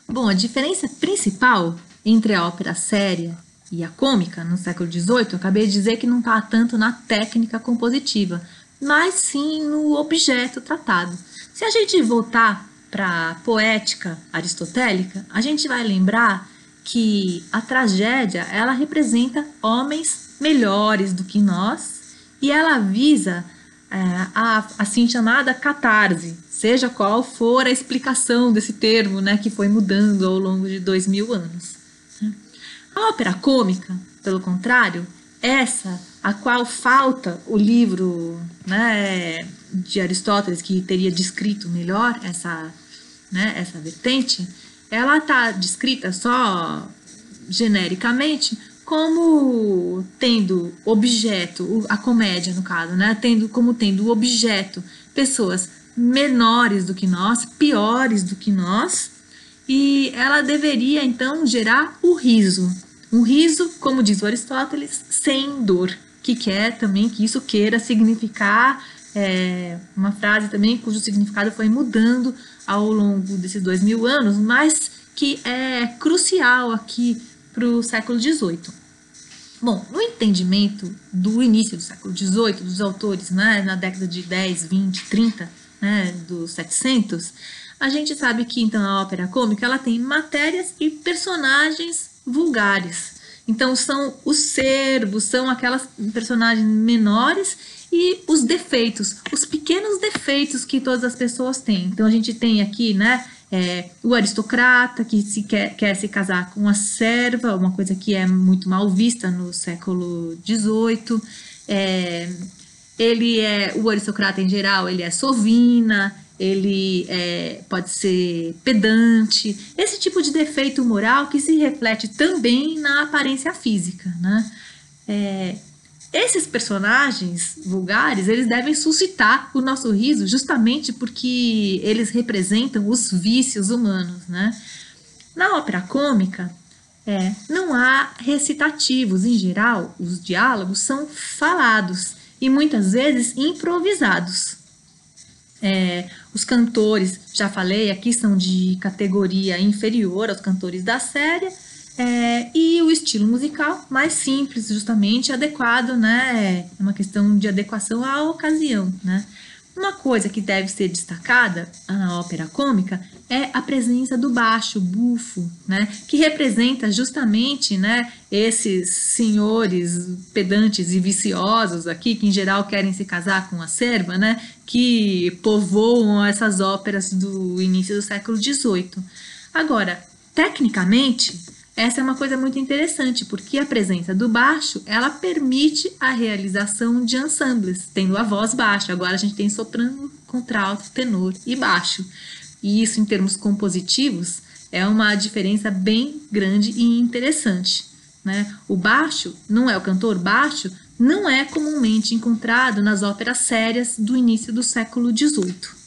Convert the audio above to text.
Bom, a diferença principal entre a ópera séria e a cômica no século XVIII, eu acabei de dizer que não está tanto na técnica compositiva, mas sim no objeto tratado. Se a gente voltar para a poética aristotélica, a gente vai lembrar que a tragédia ela representa homens melhores do que nós e ela visa a assim chamada catarse, seja qual for a explicação desse termo, né, que foi mudando ao longo de 2000 anos. A ópera cômica, pelo contrário, essa a qual falta o livro, né, de Aristóteles, que teria descrito melhor essa vertente, ela está descrita só genericamente como tendo objeto, a comédia no caso, né, tendo objeto pessoas menores do que nós, piores do que nós, e ela deveria então gerar o riso. Um riso, como diz o Aristóteles, sem dor, que quer também que isso queira significar uma frase também cujo significado foi mudando ao longo desses 2000 anos, mas que é crucial aqui para o século XVIII. Bom, no entendimento do início do século XVIII, dos autores, né, na década de 10, 20, 30, né, dos 700, a gente sabe que então a ópera cômica ela tem matérias e personagens vulgares. Então são os servos, são aquelas personagens menores e os defeitos, os pequenos defeitos que todas as pessoas têm. Então a gente tem aqui, né, o aristocrata que quer se casar com a serva, uma coisa que é muito mal vista no século XVIII. O aristocrata em geral, ele é sovina, ele pode ser pedante, esse tipo de defeito moral que se reflete também na aparência física, né? Esses personagens vulgares, eles devem suscitar o nosso riso justamente porque eles representam os vícios humanos, né? Na ópera cômica, não há recitativos, em geral, os diálogos são falados e muitas vezes improvisados. Os cantores, já falei, aqui são de categoria inferior aos cantores da série, e o estilo musical mais simples, justamente adequado, né? É uma questão de adequação à ocasião, né? Uma coisa que deve ser destacada na ópera cômica é a presença do baixo, bufo, né? Que representa justamente, né, esses senhores pedantes e viciosos aqui, que em geral querem se casar com a serva, né? Que povoam essas óperas do início do século XVIII. Agora, tecnicamente, essa é uma coisa muito interessante, porque a presença do baixo, ela permite a realização de ensembles, tendo a voz baixa. Agora a gente tem soprano, contralto, tenor e baixo. E isso, em termos compositivos, é uma diferença bem grande e interessante, né? O baixo, não é o cantor baixo, não é comumente encontrado nas óperas sérias do início do século XVIII.